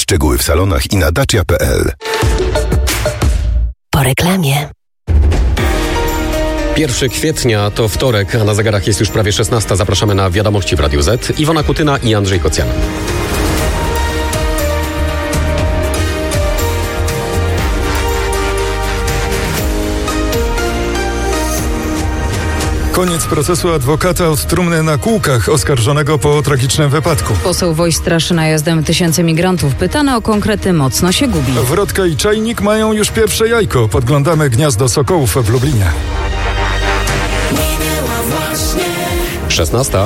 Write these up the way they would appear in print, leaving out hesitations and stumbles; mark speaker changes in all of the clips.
Speaker 1: Szczegóły w salonach i na dacia.pl.
Speaker 2: Po reklamie.
Speaker 3: 1 kwietnia to wtorek, a na zegarach jest już prawie 16. Zapraszamy na Wiadomości w Radiu Z. Iwona Kutyna i Andrzej Kocjan.
Speaker 4: Koniec procesu adwokata od trumny na kółkach oskarżonego po tragicznym wypadku.
Speaker 5: Poseł Woś straszy najazdem tysięcy migrantów. Pytany o konkrety mocno się gubi.
Speaker 4: Wrotka i czajnik mają już pierwsze jajko. Podglądamy gniazdo sokołów w Lublinie.
Speaker 3: 16.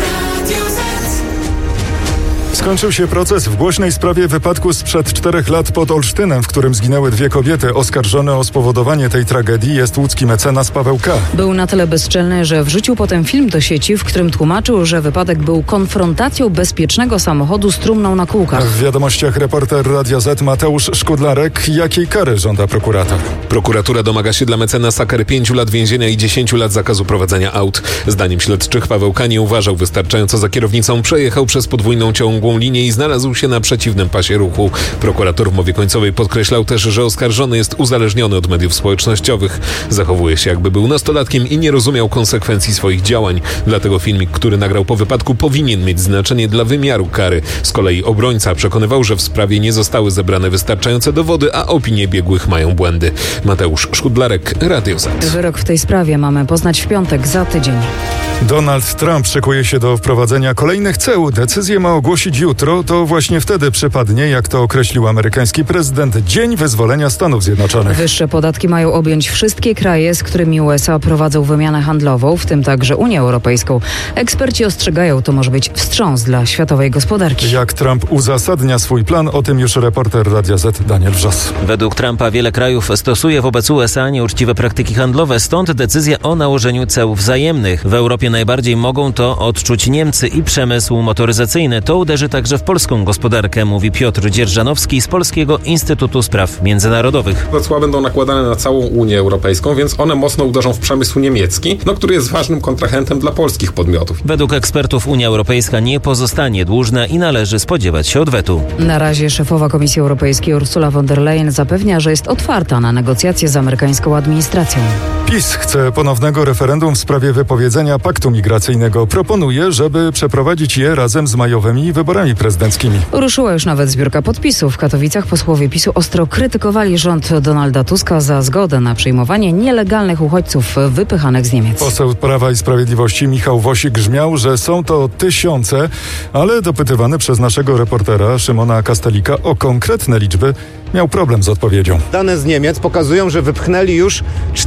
Speaker 4: Skończył się proces w głośnej sprawie wypadku sprzed 4 lat pod Olsztynem, w którym zginęły 2 kobiety. Oskarżony o spowodowanie tej tragedii jest łódzki mecenas Paweł K.
Speaker 5: Był na tyle bezczelny, że wrzucił potem film do sieci, w którym tłumaczył, że wypadek był konfrontacją bezpiecznego samochodu z trumną na kółkach.
Speaker 4: W wiadomościach reporter Radia Z Mateusz Szkudlarek. Jakiej kary żąda prokurator?
Speaker 6: Prokuratura domaga się dla mecenasa kary 5 lat więzienia i 10 lat zakazu prowadzenia aut. Zdaniem śledczych Paweł K. nie uważał wystarczająco za kierownicą, przejechał przez podwójną ciągłą linię i znalazł się na przeciwnym pasie ruchu. Prokurator w mowie końcowej podkreślał też, że oskarżony jest uzależniony od mediów społecznościowych. Zachowuje się, jakby był nastolatkiem i nie rozumiał konsekwencji swoich działań. Dlatego filmik, który nagrał po wypadku, powinien mieć znaczenie dla wymiaru kary. Z kolei obrońca przekonywał, że w sprawie nie zostały zebrane wystarczające dowody, a opinie biegłych mają błędy. Mateusz Szkudlarek, Radio Z.
Speaker 5: Wyrok w tej sprawie mamy poznać w piątek, za tydzień.
Speaker 4: Donald Trump szykuje się do wprowadzenia kolejnych ceł. Decyzję ma ogłosić jutro. To właśnie wtedy przypadnie, jak to określił amerykański prezydent, Dzień Wyzwolenia Stanów Zjednoczonych.
Speaker 5: Wyższe podatki mają objąć wszystkie kraje, z którymi USA prowadzą wymianę handlową, w tym także Unię Europejską. Eksperci ostrzegają, to może być wstrząs dla światowej gospodarki.
Speaker 4: Jak Trump uzasadnia swój plan, o tym już reporter Radia Z Daniel Wrzos.
Speaker 7: Według Trumpa wiele krajów stosuje wobec USA nieuczciwe praktyki handlowe, stąd decyzja o nałożeniu ceł wzajemnych. W Europie najbardziej mogą to odczuć Niemcy i przemysł motoryzacyjny. To uderzy także w polską gospodarkę, mówi Piotr Dzierżanowski z Polskiego Instytutu Spraw Międzynarodowych.
Speaker 8: Cła będą nakładane na całą Unię Europejską, więc one mocno uderzą w przemysł niemiecki, który jest ważnym kontrahentem dla polskich podmiotów.
Speaker 7: Według ekspertów Unia Europejska nie pozostanie dłużna i należy spodziewać się odwetu.
Speaker 5: Na razie szefowa Komisji Europejskiej Ursula von der Leyen zapewnia, że jest otwarta na negocjacje z amerykańską administracją.
Speaker 4: PiS chce ponownego referendum w sprawie wypowiedzenia paktu migracyjnego. Proponuje, żeby przeprowadzić je razem z majowymi wyborami prezydenckimi.
Speaker 5: Ruszyła już nawet zbiórka podpisów. W Katowicach posłowie PiS-u ostro krytykowali rząd Donalda Tuska za zgodę na przyjmowanie nielegalnych uchodźców wypychanych z Niemiec.
Speaker 4: Poseł Prawa i Sprawiedliwości Michał Wosik grzmiał, że są to tysiące, ale dopytywany przez naszego reportera Szymona Kastelika o konkretne liczby miał problem z odpowiedzią.
Speaker 9: Dane z Niemiec pokazują, że wypchnęli już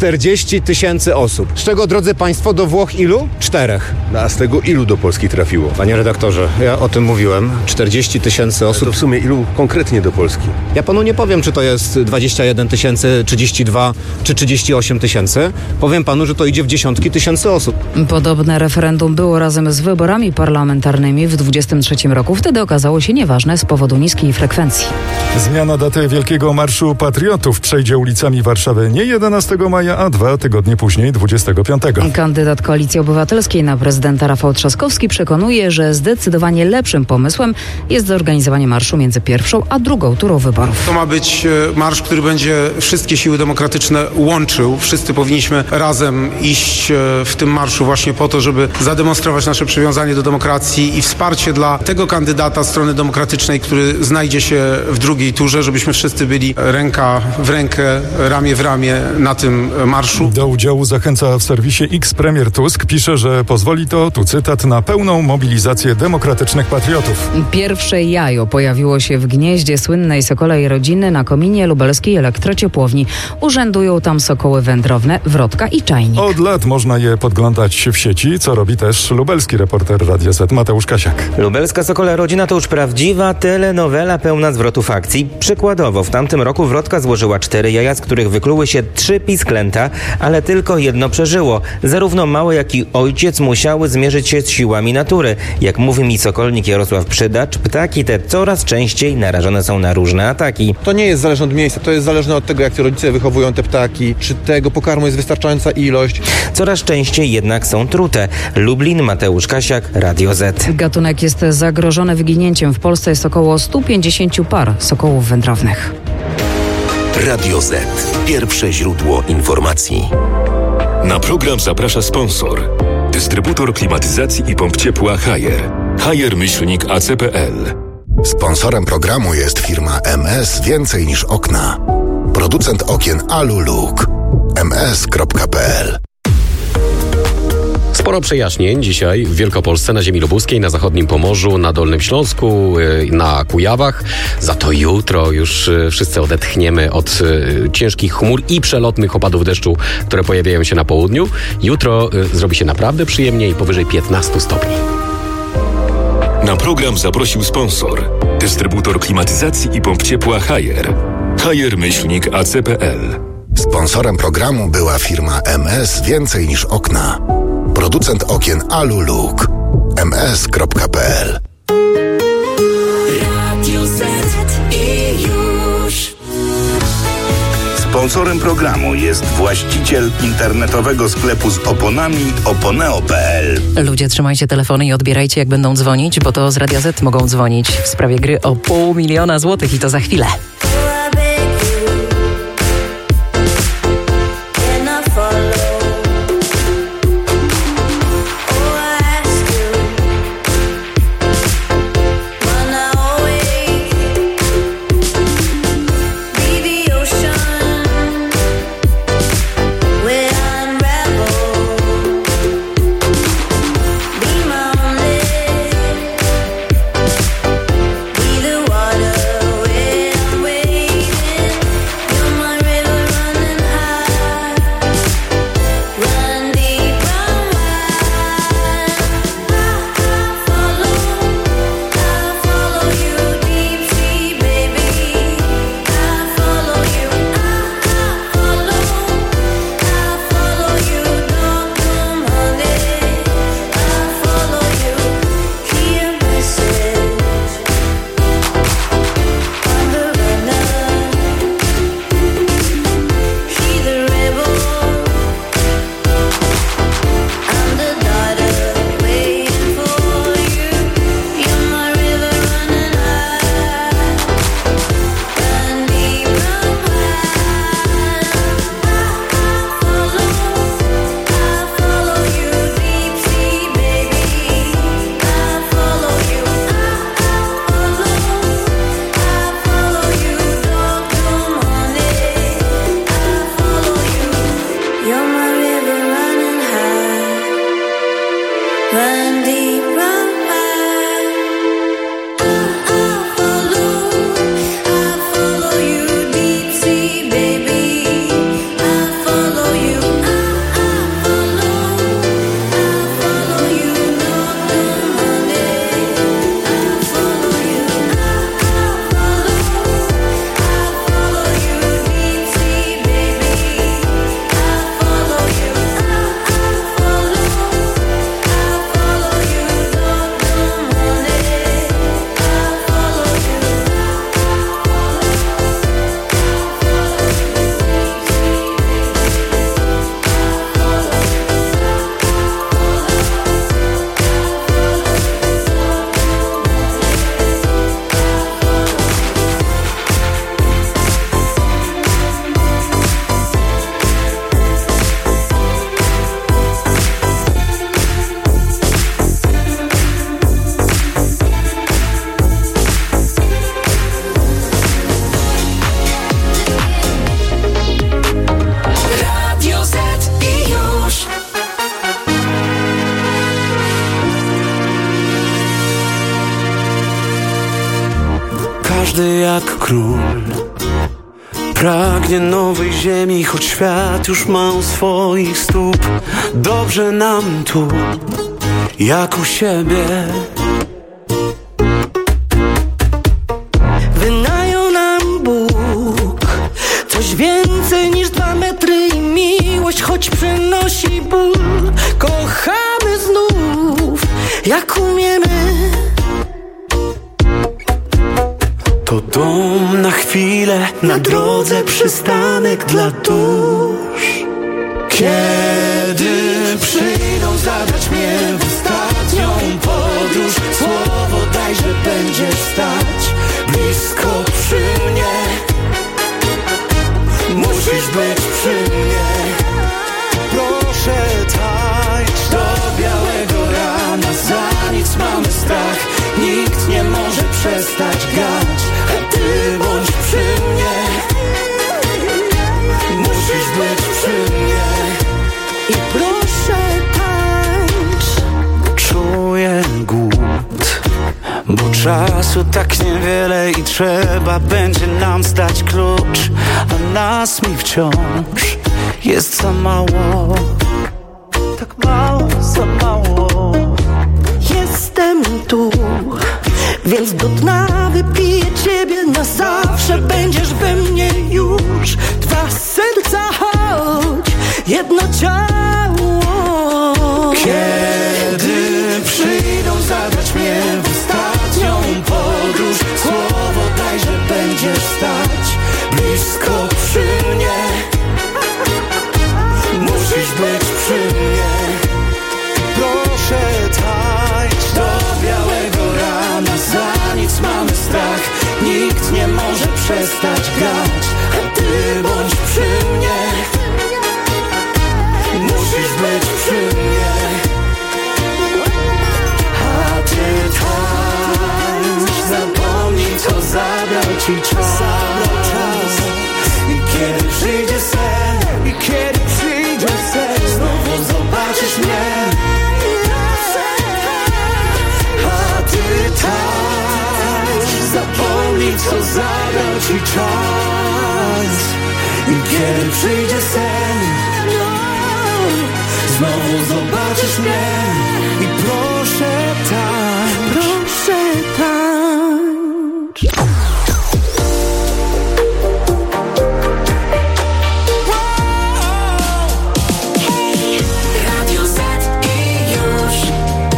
Speaker 9: 40 000 osób. Z czego, drodzy państwo, do Włoch ilu? 4.
Speaker 10: A z tego ilu do Polski trafiło?
Speaker 9: Panie redaktorze, ja o tym mówiłem. 40 000 osób.
Speaker 10: To w sumie ilu konkretnie do Polski?
Speaker 9: Ja panu nie powiem, czy to jest 21 000, 32 czy 38 000. Powiem panu, że to idzie w dziesiątki tysięcy osób.
Speaker 5: Podobne referendum było razem z wyborami parlamentarnymi w 2023 roku. Wtedy okazało się nieważne z powodu niskiej frekwencji.
Speaker 4: Zmiana daty Wielkiego Marszu Patriotów przejdzie ulicami Warszawy nie 11 maja, a 2 tygodnie później, 25.
Speaker 5: Kandydat Koalicji Obywatelskiej na prezydenta Rafał Trzaskowski przekonuje, że zdecydowanie lepszym pomysłem jest zorganizowanie marszu między pierwszą a drugą turą wyborów.
Speaker 11: To ma być marsz, który będzie wszystkie siły demokratyczne łączył. Wszyscy powinniśmy razem iść w tym marszu właśnie po to, żeby zademonstrować nasze przywiązanie do demokracji i wsparcie dla tego kandydata strony demokratycznej, który znajdzie się w drugiej turze, żebyśmy wszyscy byli ręka w rękę, ramię w ramię na tym marszu.
Speaker 4: Do udziału zachęca w serwisie X premier Tusk. Pisze, że pozwoli to, tu cytat, na pełną mobilizację demokratycznych patriotów.
Speaker 5: Pierwsze jajo pojawiło się w gnieździe słynnej sokolej rodziny na kominie lubelskiej elektrociepłowni. Urzędują tam sokoły wędrowne, wrotka i czajnik.
Speaker 4: Od lat można je podglądać w sieci, co robi też lubelski reporter Radia Z Mateusz Kasiak.
Speaker 12: Lubelska sokola rodzina to już prawdziwa telenowela pełna zwrotów akcji. Przykładowo
Speaker 2: Losowo w tamtym roku wrotka złożyła 4 jaja, z których wykluły się 3 pisklęta, ale tylko jedno przeżyło. Zarówno małe, jak i ojciec musiały zmierzyć się z siłami natury. Jak mówi mi sokolnik Jarosław Przydacz, ptaki te coraz częściej narażone są na różne ataki.
Speaker 12: To nie jest zależne od miejsca, to jest zależne od tego, jak ci rodzice wychowują te ptaki, czy tego pokarmu jest wystarczająca ilość.
Speaker 2: Coraz częściej jednak są trute. Lublin, Mateusz Kasiak, Radio Z.
Speaker 5: Gatunek jest zagrożony wyginięciem. W Polsce jest około 150 par sokołów wędrownych.
Speaker 1: Radio Z. Pierwsze źródło informacji. Na program zaprasza sponsor. Dystrybutor klimatyzacji i pomp ciepła Haier. Haier-AC.pl. Sponsorem programu jest firma MS Więcej niż okna. Producent okien Alu-Luk. ms.pl.
Speaker 3: Sporo przejaśnień dzisiaj w Wielkopolsce, na ziemi lubuskiej, na zachodnim Pomorzu, na Dolnym Śląsku, na Kujawach. Za to jutro już wszyscy odetchniemy od ciężkich chmur i przelotnych opadów deszczu, które pojawiają się na południu. Jutro zrobi się naprawdę przyjemnie i powyżej 15 stopni.
Speaker 1: Na program zaprosił sponsor. Dystrybutor klimatyzacji i pomp ciepła Haier. Haier-AC.pl. Sponsorem programu była firma MS Więcej niż okna. Producent okien Alu-Luk. ms.pl.
Speaker 13: Radio Z i już.
Speaker 14: Sponsorem programu jest właściciel internetowego sklepu z oponami oponeo.pl.
Speaker 15: Ludzie, trzymajcie telefony i odbierajcie, jak będą dzwonić, bo to z Radia Z mogą dzwonić w sprawie gry o 500 000 złotych i to za chwilę.
Speaker 16: Każdy jak król pragnie nowej ziemi, choć świat już ma u swoich stóp. Dobrze nam tu, jak u siebie.
Speaker 13: Wynajął nam Bóg
Speaker 16: jak umiemy. To dom na chwilę, na drodze przystanek dla dusz. Kiedy przyjdą zabrać mnie w ostatnią podróż, słowo daj, że będziesz stać blisko przy mnie. Musisz być przy mnie. Proszę tańcz do białego rana, za nic mamy strach, nikt nie może przestać grać, a ty bądź przy mnie. Musisz być przy mnie. I proszę tańcz. Czuję głód, bo czasu tak niewiele i trzeba będzie nam zdać klucz, a nas mi wciąż jest za mało. Tak mało, za mało. Jestem tu, więc do dna wypiję ciebie na zawsze. Będziesz we mnie już. Dwa serca, choć jedno ciało. Kiedy przyjdą zabrać mnie w ostatnią podróż, słowo daj, że będziesz stać blisko przy mnie. Musisz być przy mnie. Proszę tańcz do białego rana, za nic mamy strach, nikt nie może przestać grać, a ty bądź przy mnie. Musisz być przy mnie. A ty tańcz, zapomnij co zabrał ci czas. I kiedy przyjdzie sen, i kiedy przyjdzie sen, znowu zobaczysz mnie. A ty tańcz, zapomnij co zabrał ci czas. I kiedy przyjdzie sen, znowu zobaczysz mnie. I proszę tańcz, proszę tańcz.
Speaker 13: Radio Z i już.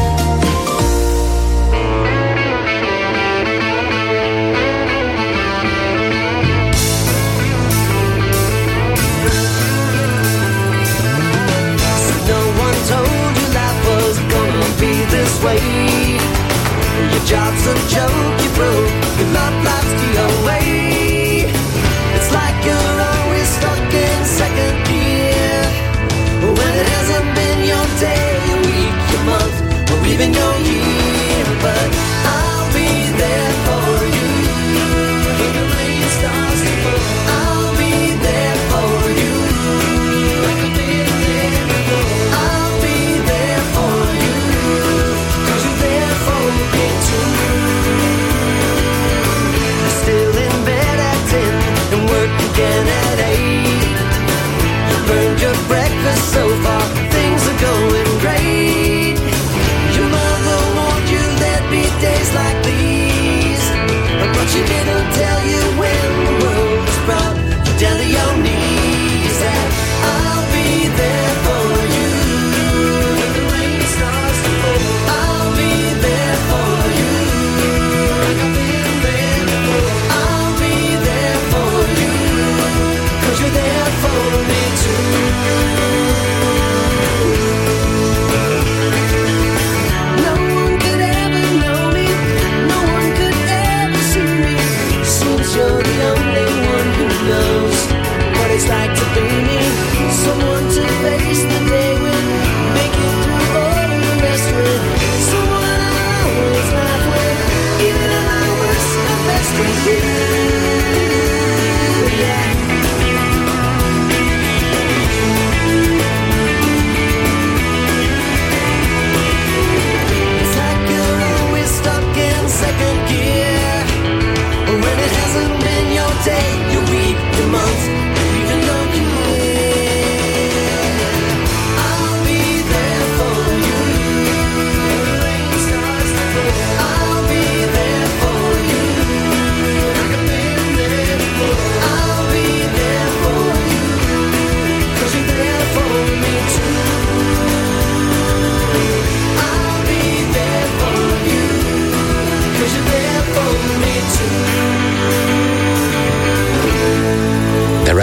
Speaker 16: No one told you life was gonna be this way. Your job's a job.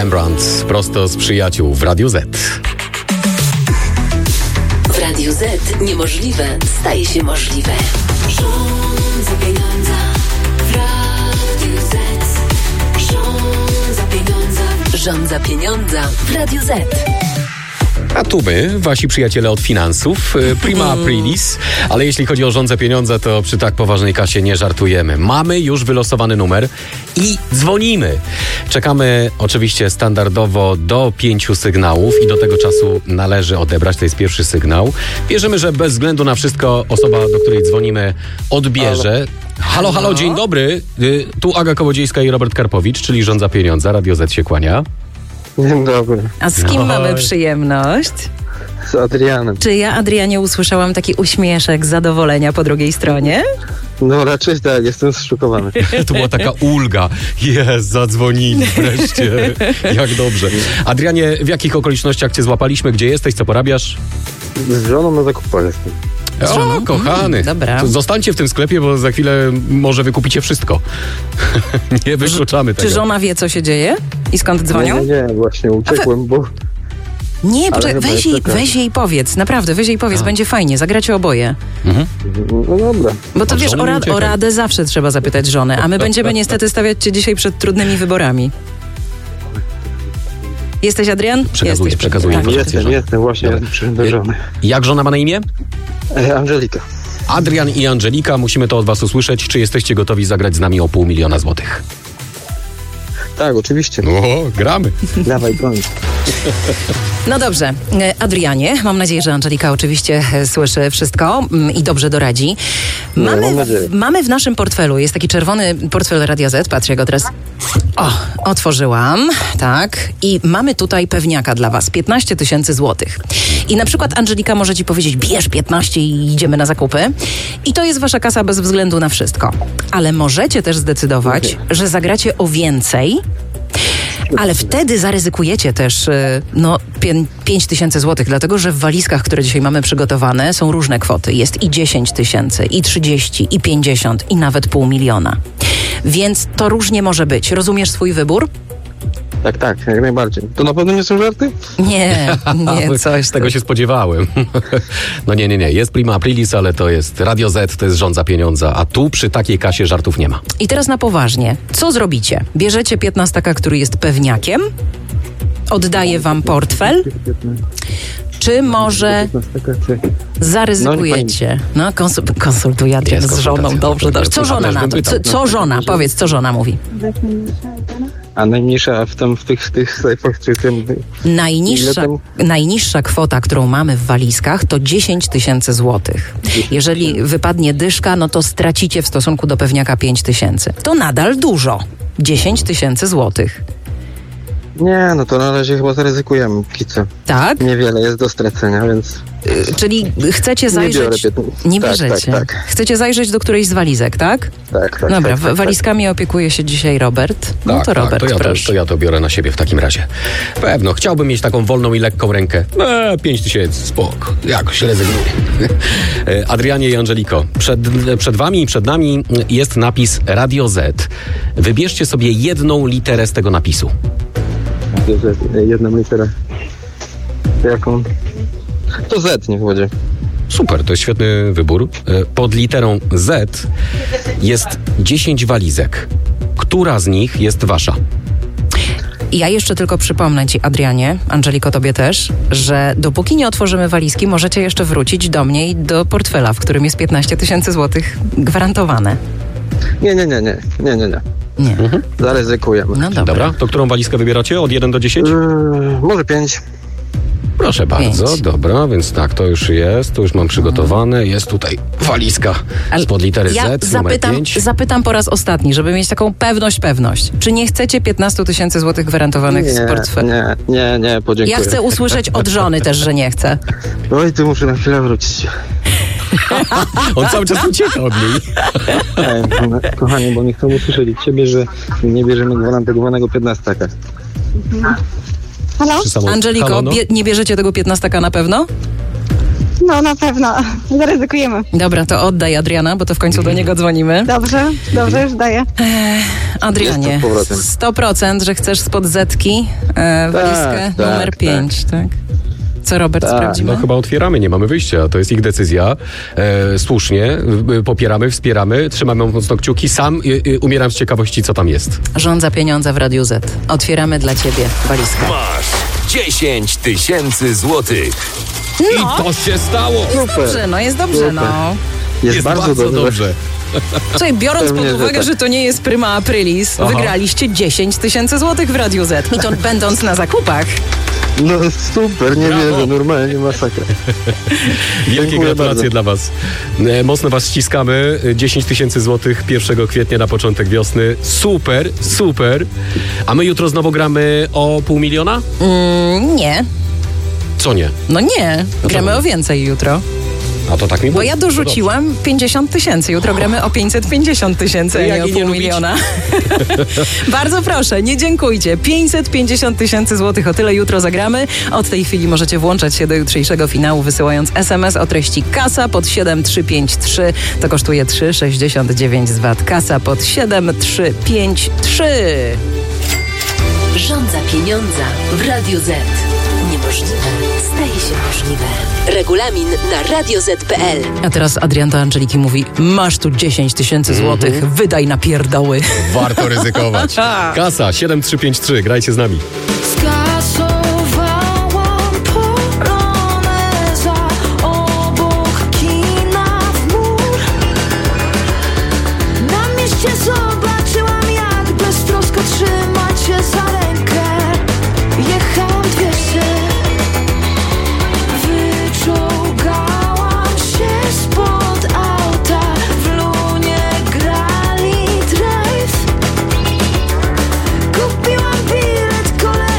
Speaker 3: Rembrandt, prosto z Przyjaciół w Radiu Z.
Speaker 17: W Radiu Z niemożliwe staje się możliwe. Rządza pieniądza w Radiu Z. Rządza pieniądza. Rządza pieniądza w Radiu Z.
Speaker 3: A tu my, wasi przyjaciele od finansów, prima aprilis, ale jeśli chodzi o rządzę pieniądza, to przy tak poważnej kasie nie żartujemy. Mamy już wylosowany numer i dzwonimy. Czekamy oczywiście standardowo do 5 sygnałów i do tego czasu należy odebrać, to jest pierwszy sygnał. Wierzymy, że bez względu na wszystko osoba, do której dzwonimy, odbierze. Halo, halo, dzień dobry. Tu Aga Kołodziejska i Robert Karpowicz, czyli Rządza Pieniądza, Radio Z się kłania.
Speaker 18: Dzień dobry.
Speaker 15: A z kim mamy przyjemność?
Speaker 18: Z Adrianem.
Speaker 15: Czy ja, Adrianie, usłyszałam taki uśmieszek zadowolenia po drugiej stronie?
Speaker 18: No raczej tak, jestem zszokowany.
Speaker 3: To była taka ulga. Zadzwonili wreszcie. Jak dobrze. Adrianie, w jakich okolicznościach cię złapaliśmy? Gdzie jesteś? Co porabiasz?
Speaker 18: Z żoną na zakupach jestem.
Speaker 3: O, kochany.
Speaker 15: Dobra.
Speaker 3: To zostańcie w tym sklepie, bo za chwilę może wykupicie wszystko. Nie wykluczamy tego.
Speaker 15: Czy żona wie, co się dzieje? I skąd dzwonią?
Speaker 18: Nie, właśnie uciekłem, bo...
Speaker 15: Nie, weź jej powiedz, naprawdę, weź jej powiedz, będzie fajnie, zagracie oboje.
Speaker 18: No dobra.
Speaker 15: Bo to wiesz, o radę zawsze trzeba zapytać żonę, a my będziemy niestety stawiać cię dzisiaj przed trudnymi wyborami. Jesteś, Adrian?
Speaker 3: Przekazuję.
Speaker 15: Tak.
Speaker 18: Jestem, właśnie przyszedłem do żony.
Speaker 3: Jak żona ma na imię?
Speaker 18: Angelika.
Speaker 3: Adrian i Angelika, musimy to od was usłyszeć. Czy jesteście gotowi zagrać z nami o 500 000 złotych?
Speaker 18: Tak, oczywiście.
Speaker 3: O, gramy.
Speaker 18: Dawaj, broń.
Speaker 15: No dobrze, Adrianie, mam nadzieję, że Angelika oczywiście słyszy wszystko i dobrze doradzi. Mamy w naszym portfelu, jest taki czerwony portfel Radia Z, patrz, ja go teraz otworzyłam, tak, i mamy tutaj pewniaka dla was, 15 000 złotych. I na przykład Angelika może ci powiedzieć, bierz 15 i idziemy na zakupy. I to jest wasza kasa bez względu na wszystko. Ale możecie też zdecydować, że zagracie o więcej, ale wtedy zaryzykujecie też 5 000 złotych, dlatego że w walizkach, które dzisiaj mamy przygotowane, są różne kwoty. Jest i 10 000, i 30, i 50, i nawet 500 000. Więc to różnie może być. Rozumiesz swój wybór?
Speaker 18: Tak, jak najbardziej. To na pewno nie są żarty?
Speaker 15: Nie, coś.
Speaker 3: Tego się spodziewałem. No nie. Jest prima aprilis, ale to jest Radio Z, to jest Rządza Pieniądza, a tu przy takiej kasie żartów nie ma.
Speaker 15: I teraz na poważnie. Co zrobicie? Bierzecie 15, który jest pewniakiem, oddaje wam portfel, czy może zaryzykujecie? No, konsultuj Adrian z żoną. Dobrze. Co żona na to? Co żona? Powiedz, co żona mówi.
Speaker 18: A najmniejsza w tych sklepach, czy tym...
Speaker 15: Najniższa kwota, którą mamy w walizkach, to 10 000 złotych. Jeżeli wypadnie dyszka, no to stracicie w stosunku do pewniaka 5 000. To nadal dużo. 10 000 złotych.
Speaker 18: Nie, no to na razie chyba zaryzykujemy, kice.
Speaker 15: Tak?
Speaker 18: Niewiele jest do stracenia, więc...
Speaker 15: Czyli chcecie zajrzeć... Nie bierzecie.
Speaker 18: Tak.
Speaker 15: Chcecie zajrzeć do którejś z walizek, tak?
Speaker 18: Tak.
Speaker 15: Dobra, walizkami opiekuje się dzisiaj Robert. No to Robert, proszę.
Speaker 3: To ja to biorę na siebie w takim razie. Pewno, chciałbym mieć taką wolną i lekką rękę. 5 000, spoko. Jakoś rezygnuję. Adrianie i Angeliko, przed wami i przed nami jest napis Radio Z. Wybierzcie sobie jedną literę z tego napisu.
Speaker 18: Jedna litera. Jaką? To Z niech będzie.
Speaker 3: Super, to jest świetny wybór. Pod literą Z jest 10 walizek. Która z nich jest wasza?
Speaker 15: Ja jeszcze tylko przypomnę ci, Adrianie, Angeliko, tobie też, że dopóki nie otworzymy walizki, możecie jeszcze wrócić do mnie i do portfela, w którym jest 15 000 złotych gwarantowane.
Speaker 18: Nie.
Speaker 15: Nie.
Speaker 18: Zaryzykujemy.
Speaker 15: No
Speaker 3: dobra, to którą walizkę wybieracie? Od 1 do 10?
Speaker 18: Może 5.
Speaker 3: Proszę bardzo, dobra, więc tak, to już jest, to już mam przygotowane, jest tutaj walizka spod litery Z, numer 5.
Speaker 15: Zapytam po raz ostatni, żeby mieć taką pewność. Czy nie chcecie 15 000 złotych gwarantowanych z portfela?
Speaker 18: Nie, podziękuję.
Speaker 15: Ja chcę usłyszeć od żony też, że nie chce.
Speaker 18: Oj, tu muszę na chwilę wrócić.
Speaker 3: On cały czas ucieka od niej.
Speaker 18: Kochanie, bo nie chcę usłyszeć od ciebie, że nie bierzemy gwarantowanego 15.
Speaker 15: Halo? Angeliko, nie bierzecie tego 15 na pewno?
Speaker 19: No na pewno, zaryzykujemy.
Speaker 15: Dobra, to oddaj Adriana, bo to w końcu do niego dzwonimy.
Speaker 19: Dobrze, już daję.
Speaker 15: Adrianie, 100%, że chcesz spod Zetki walizkę numer 5, tak? Co, Robert, sprawdzimy?
Speaker 3: No chyba otwieramy, nie mamy wyjścia. To jest ich decyzja. Słusznie. Popieramy, wspieramy, trzymamy mocno kciuki. Sam umieram z ciekawości, co tam jest.
Speaker 15: Rządza pieniądza w Radiu Z. Otwieramy dla ciebie walizkę.
Speaker 20: Masz 10 000 złotych.
Speaker 15: No.
Speaker 3: I to się stało!
Speaker 15: Jest dobrze.
Speaker 18: Jest bardzo dobrze.
Speaker 15: Słuchaj, biorąc pod uwagę, że to nie jest prima aprilis, wygraliście 10 000 złotych w Radiu Z. I to będąc na zakupach.
Speaker 18: No super, nie wierzę, normalnie masakra.
Speaker 3: Wielkie gratulacje dla was. Mocno was ściskamy. 10 000 złotych 1 kwietnia na początek wiosny. Super. A my jutro znowu gramy o 500 000?
Speaker 15: Nie.
Speaker 3: Co nie?
Speaker 15: No nie. Gramy o więcej jutro.
Speaker 3: A to tak mi
Speaker 15: Bo ja dorzuciłam 50 000. Jutro gramy o 550 000, a nie o 500 000. Bardzo proszę, nie dziękujcie. 550 000 złotych, o tyle jutro zagramy. Od tej chwili możecie włączać się do jutrzejszego finału, wysyłając SMS o treści kasa pod 7353. To kosztuje 3,69 z VAT. Kasa pod 7353.
Speaker 17: Rządza pieniądza w Radiu Z. Niemożliwe staje się możliwe. Regulamin na radioz.pl.
Speaker 15: A teraz Adrian do Angeliki mówi: masz tu 10 000 złotych, wydaj na pierdoły.
Speaker 3: Warto ryzykować. Kasa 7353, grajcie z nami.
Speaker 16: Kupiłam bilet,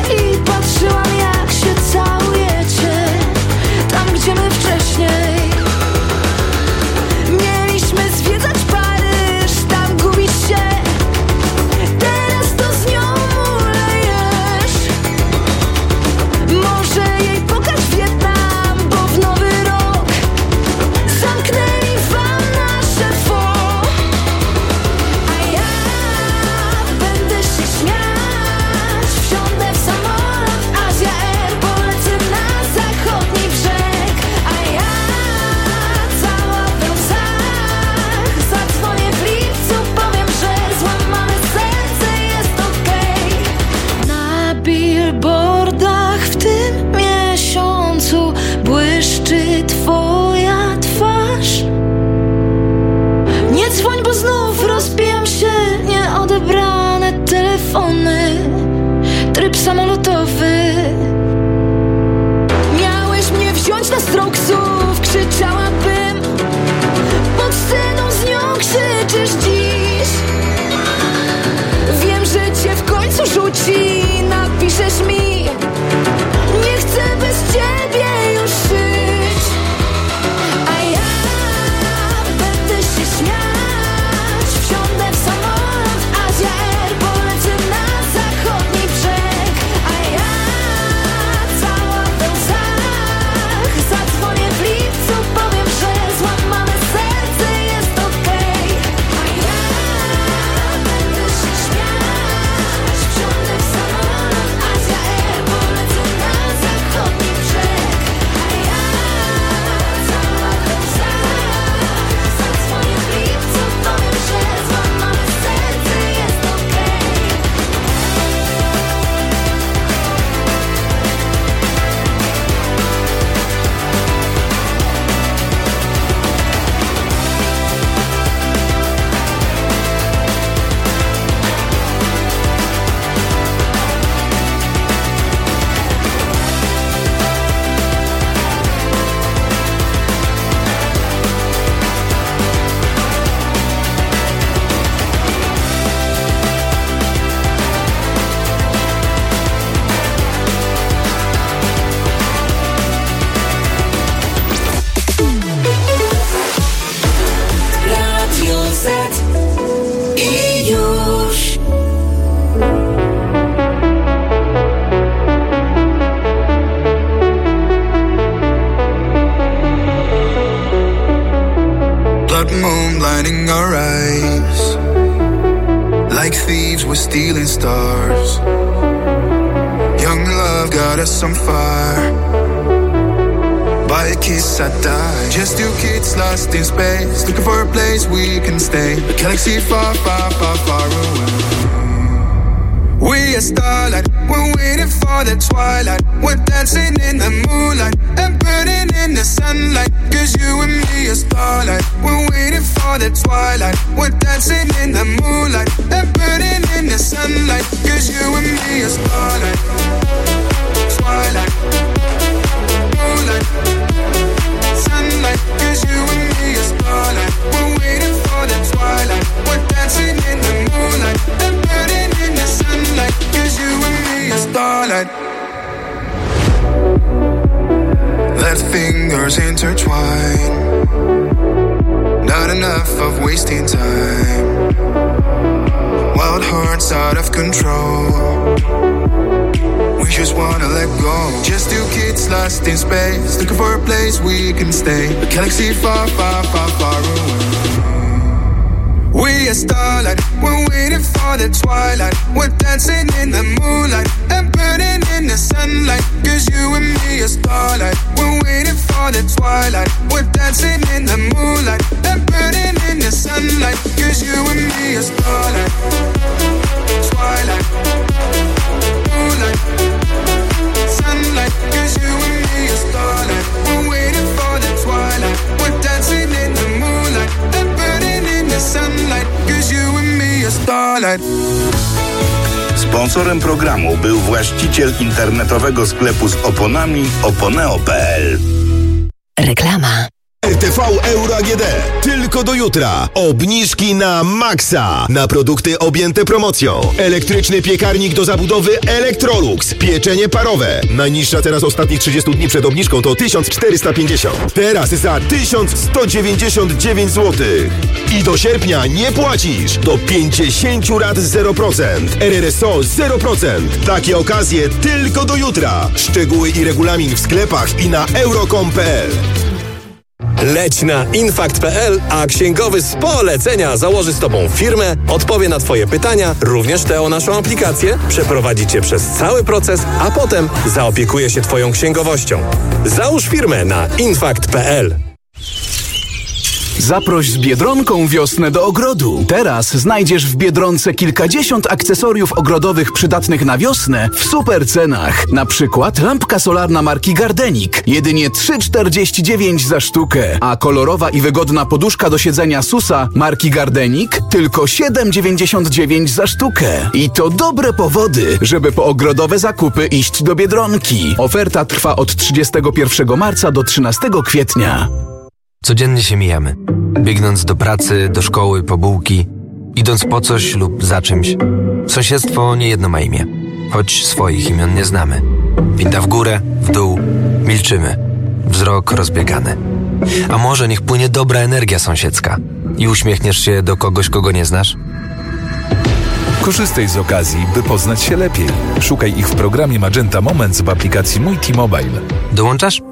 Speaker 21: stars. Young love got us on fire. By a kiss I die. Just two kids lost in space, looking for a place we can stay. A galaxy far, far, far, far away. We are starlight, we're waiting for the twilight. We're dancing in the moonlight and burning in the sunlight. Cause you and me are starlight. We're waiting for the twilight. We're dancing in the moonlight and burning in the sunlight. Cause you and me are starlight. Twilight, moonlight, sunlight. Cause you and me are starlight. We're waiting for the twilight. We're dancing in the moonlight and burning in the sunlight. Cause you and me are starlight. Let fingers intertwine. Not enough of wasting time. Wild hearts out of control. We just wanna let go. Just two kids lost in space, looking for a place we can stay. A galaxy far, far, far, far away. We are starlight, we're waiting for the twilight. We're dancing in the moonlight and burning in the sunlight. Cause you and me are starlight. We're waiting for the twilight. We're dancing in the moonlight and burning in the sunlight. Cause you and me are starlight. Twilight, moonlight, sunlight. Cause you and me are starlight. We're waiting for the twilight. We're dancing in the moonlight and burning in the sunlight. Cause you and me are starlight.
Speaker 14: Sponsorem programu był właściciel internetowego sklepu z oponami oponeo.pl.
Speaker 22: Reklama. RTV Euro AGD. Tylko do jutra. Obniżki na maksa. Na produkty objęte promocją. Elektryczny piekarnik do zabudowy Electrolux. Pieczenie parowe. Najniższa teraz ostatnich 30 dni przed obniżką to 1450. Teraz za 1199 zł. I do sierpnia nie płacisz. Do 50 lat 0%. RRSO 0%. Takie okazje tylko do jutra. Szczegóły i regulamin w sklepach i na euro.com.pl.
Speaker 23: Leć na infakt.pl, a księgowy z polecenia założy z Tobą firmę, odpowie na Twoje pytania, również te o naszą aplikację, przeprowadzi Cię przez cały proces, a potem zaopiekuje się Twoją księgowością. Załóż firmę na infakt.pl.
Speaker 24: Zaproś z Biedronką wiosnę do ogrodu. Teraz znajdziesz w Biedronce kilkadziesiąt akcesoriów ogrodowych przydatnych na wiosnę w super cenach. Na przykład lampka solarna marki Gardenik. Jedynie 3,49 za sztukę. A kolorowa i wygodna poduszka do siedzenia Susa marki Gardenik tylko 7,99 za sztukę. I to dobre powody, żeby po ogrodowe zakupy iść do Biedronki. Oferta trwa od 31 marca do 13 kwietnia.
Speaker 25: Codziennie się mijamy, biegnąc do pracy, do szkoły, po bułki, idąc po coś lub za czymś. Sąsiedztwo niejedno ma imię, choć swoich imion nie znamy. Winda w górę, w dół, milczymy, wzrok rozbiegany. A może niech płynie dobra energia sąsiedzka i uśmiechniesz się do kogoś, kogo nie znasz?
Speaker 26: Korzystaj z okazji, by poznać się lepiej. Szukaj ich w programie Magenta Moments w aplikacji Mój T-Mobile.
Speaker 25: Dołączasz?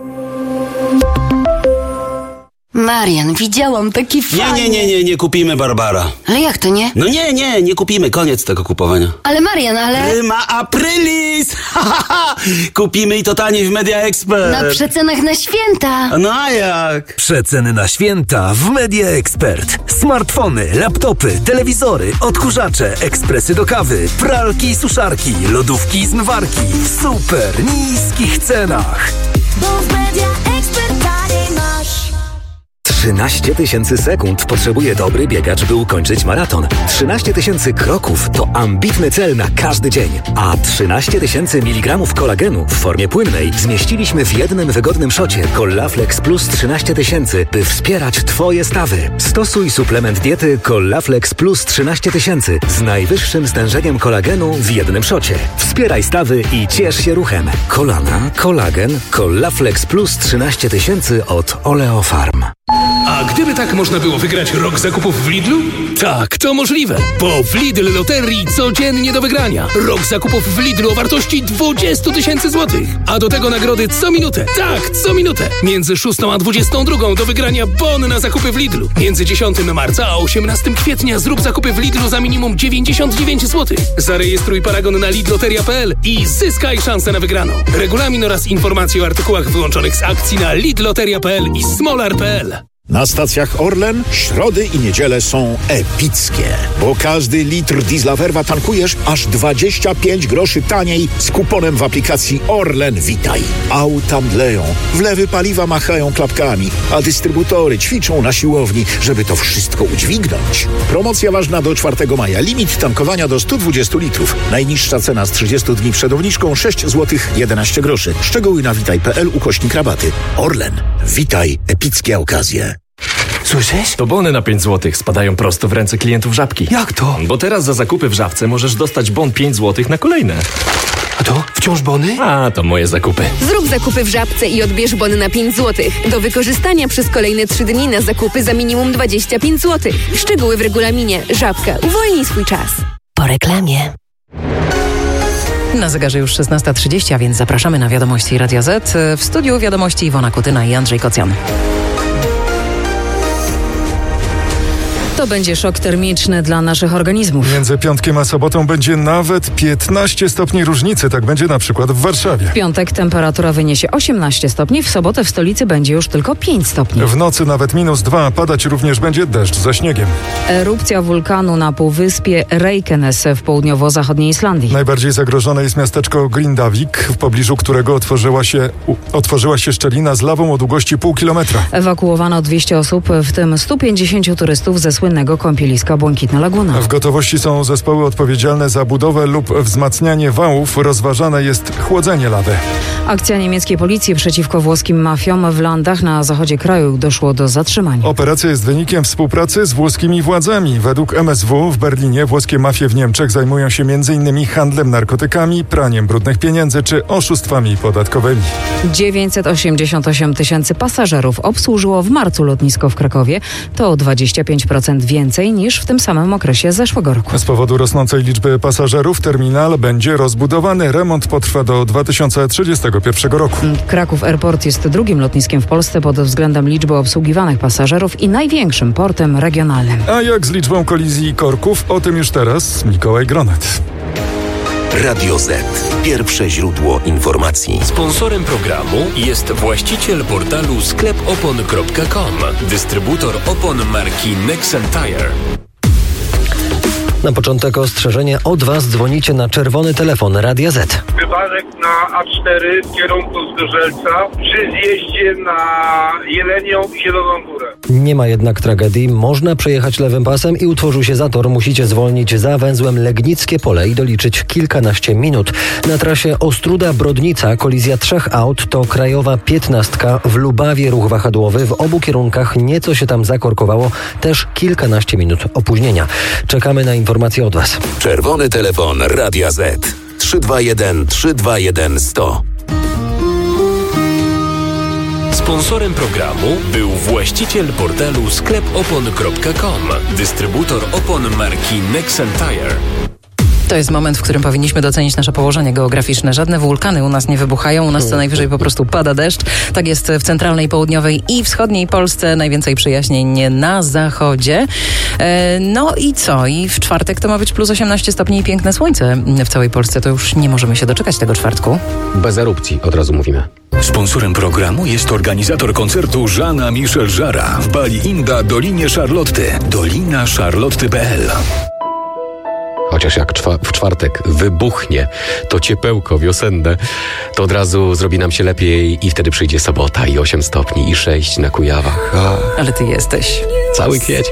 Speaker 27: Marian, widziałam taki fajny...
Speaker 28: Nie kupimy Barbara.
Speaker 27: Ale jak to nie?
Speaker 28: No nie kupimy, koniec tego kupowania.
Speaker 27: Ale Marian, ale...
Speaker 28: Prima aprilis! Kupimy i to taniej w Media Expert.
Speaker 27: Na przecenach na święta.
Speaker 28: No a jak?
Speaker 20: Przeceny na święta w Media Expert. Smartfony, laptopy, telewizory, odkurzacze, ekspresy do kawy, pralki i suszarki, lodówki i zmywarki w super niskich cenach.
Speaker 13: Bo w Media Expert taniej masz.
Speaker 22: 13 000 sekund potrzebuje dobry biegacz, by ukończyć maraton. 13 000 kroków to ambitny cel na każdy dzień. A 13 000 mg kolagenu w formie płynnej zmieściliśmy w jednym wygodnym szocie Collaflex Plus 13 000, by wspierać Twoje stawy. Stosuj suplement diety Collaflex Plus 13 000 z najwyższym stężeniem kolagenu w jednym szocie. Wspieraj stawy i ciesz się ruchem. Kolana, kolagen, Collaflex Plus 13 000 od Oleofarm.
Speaker 4: A gdyby tak można było wygrać rok zakupów w Lidlu? Tak, to możliwe, bo w Lidl Loterii codziennie do wygrania. Rok zakupów w Lidlu o wartości 20 000 złotych. A do tego nagrody co minutę. Tak, co minutę. Między 6 a 22 do wygrania bon na zakupy w Lidlu. Między 10 marca a 18 kwietnia zrób zakupy w Lidlu za minimum 99 zł. Zarejestruj paragon na lidloteria.pl i zyskaj szansę na wygraną. Regulamin oraz informacje o artykułach wyłączonych z akcji na lidloteria.pl i smolar.pl.
Speaker 6: Na stacjach Orlen środy i niedziele są epickie, bo każdy litr diesla Verva tankujesz aż 25 groszy taniej z kuponem w aplikacji Orlen Witaj. Auta mdleją, wlewy paliwa machają klapkami, a dystrybutory ćwiczą na siłowni, żeby to wszystko udźwignąć. Promocja ważna do 4 maja. Limit tankowania do 120 litrów. Najniższa cena z 30 dni przed obniżką 6 zł 11 groszy. Szczegóły na witaj.pl/rabaty. Orlen. Witaj. Epickie okazje.
Speaker 7: Słyszysz? To bony na 5 zł spadają prosto w ręce klientów Żabki. Jak to? Bo teraz za zakupy w Żabce możesz dostać bon 5 zł na kolejne. A to? Wciąż bony? A, to moje zakupy.
Speaker 8: Zrób zakupy w Żabce i odbierz bony na 5 zł. Do wykorzystania przez kolejne 3 dni na zakupy za minimum 25 zł. Szczegóły w regulaminie. Żabka. Uwolnij swój czas.
Speaker 17: Po reklamie.
Speaker 15: Na zegarze już 16:30, a więc zapraszamy na Wiadomości Radia Z. W studiu Wiadomości Iwona Kutyna i Andrzej Kocjan.
Speaker 5: To będzie szok termiczny dla naszych organizmów.
Speaker 9: Między piątkiem a sobotą będzie nawet 15 stopni różnicy. Tak będzie na przykład w Warszawie.
Speaker 5: W piątek temperatura wyniesie 18 stopni, w sobotę w stolicy będzie już tylko 5 stopni.
Speaker 9: W nocy nawet -2, padać również będzie deszcz ze śniegiem.
Speaker 5: Erupcja wulkanu na półwyspie Reykjanes w południowo-zachodniej Islandii.
Speaker 9: Najbardziej zagrożone jest miasteczko Grindavik, w pobliżu którego otworzyła się szczelina z lawą o długości pół kilometra.
Speaker 5: Ewakuowano 200 osób, w tym 150 turystów ze słynnego kąpieliska Błękitna Laguna.
Speaker 9: W gotowości są zespoły odpowiedzialne za budowę lub wzmacnianie wałów. Rozważane jest chłodzenie lawy.
Speaker 5: Akcja niemieckiej policji przeciwko włoskim mafiom w Landach na zachodzie kraju. Doszło do zatrzymania.
Speaker 9: Operacja jest wynikiem współpracy z włoskimi władzami. Według MSW w Berlinie włoskie mafie w Niemczech zajmują się m.in. handlem narkotykami, praniem brudnych pieniędzy czy oszustwami podatkowymi.
Speaker 5: 988 000 pasażerów obsłużyło w marcu lotnisko w Krakowie. To o 25% więcej niż w tym samym okresie zeszłego roku.
Speaker 9: Z powodu rosnącej liczby pasażerów terminal będzie rozbudowany. Remont potrwa do 2031 roku.
Speaker 5: Kraków Airport jest drugim lotniskiem w Polsce pod względem liczby obsługiwanych pasażerów i największym portem regionalnym.
Speaker 9: A jak z liczbą kolizji i korków? O tym już teraz Mikołaj Gronet.
Speaker 22: Radio Z. Pierwsze źródło informacji.
Speaker 10: Sponsorem programu jest właściciel portalu sklepopon.com, dystrybutor opon marki Nexen Tire.
Speaker 11: Na początek ostrzeżenie. Od Was dzwonicie na czerwony telefon Radia Z.
Speaker 12: Wypadek na A4 w kierunku Zgorzelca przy zjeździe na Jelenią i Zieloną Górę.
Speaker 11: Nie ma jednak tragedii. Można przejechać lewym pasem i utworzył się zator. Musicie zwolnić za węzłem Legnickie Pole i doliczyć kilkanaście minut. Na trasie Ostróda-Brodnica kolizja 3 aut to krajowa 15. W Lubawie ruch wahadłowy. W obu kierunkach nieco się tam zakorkowało. Też kilkanaście minut opóźnienia. Czekamy na informacje od Was.
Speaker 22: Czerwony telefon Radia Z. 321 321 100.
Speaker 10: Sponsorem programu był właściciel portalu sklepopon.com, dystrybutor opon marki Nexen Tire.
Speaker 15: To jest moment, w którym powinniśmy docenić nasze położenie geograficzne. Żadne wulkany u nas nie wybuchają, u nas co najwyżej po prostu pada deszcz. Tak jest w centralnej, południowej i wschodniej Polsce. Najwięcej przyjaźnień na zachodzie. No i co? I w czwartek to ma być plus 18 stopni i piękne słońce w całej Polsce. To już nie możemy się doczekać tego czwartku.
Speaker 3: Bez erupcji, od razu mówimy.
Speaker 26: Sponsorem programu jest organizator koncertu Jeana Michel Jarre w Bali Inda Dolinie Charlotty. Dolina Charlotty.pl.
Speaker 3: Chociaż jak w czwartek wybuchnie to ciepełko wiosenne, to od razu zrobi nam się lepiej i wtedy przyjdzie sobota i 8 stopni i 6 na Kujawach.
Speaker 15: Ale ty jesteś.
Speaker 3: Cały kwiecień.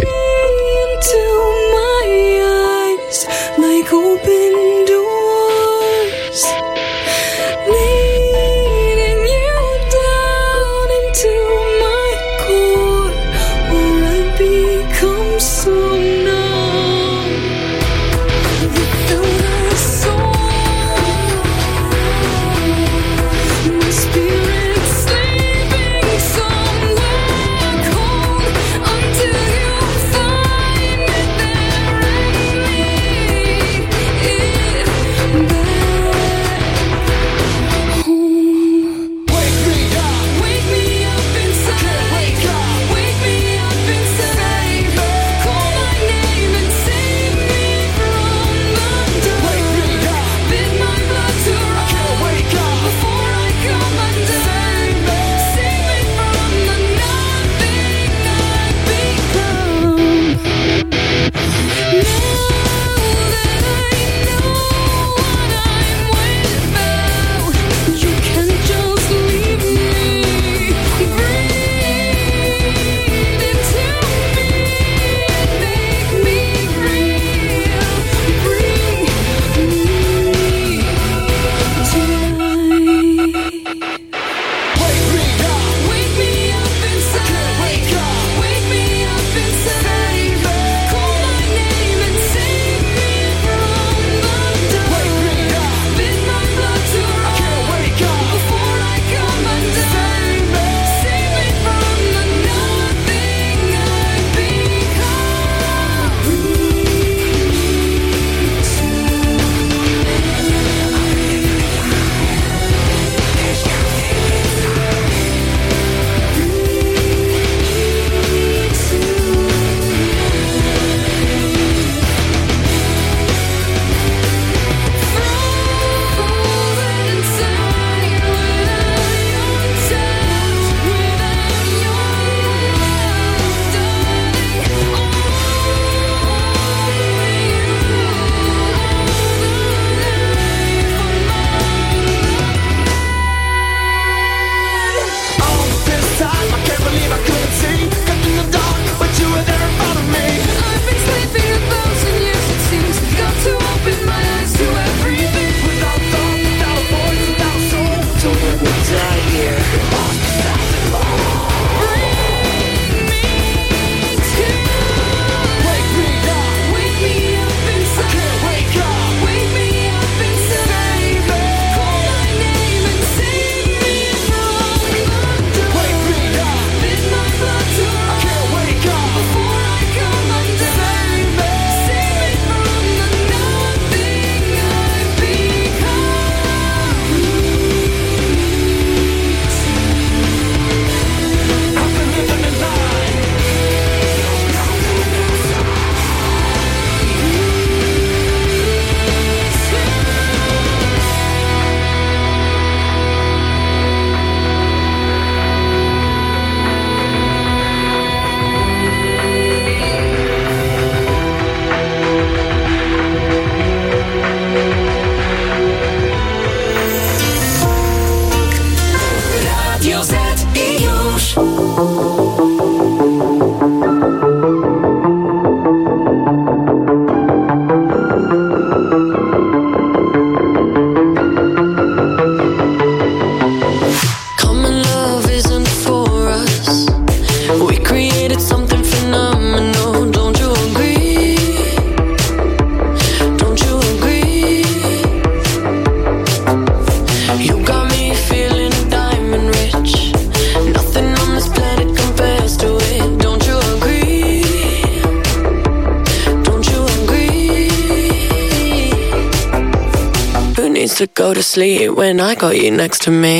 Speaker 1: needs to go to sleep when I got you next to me?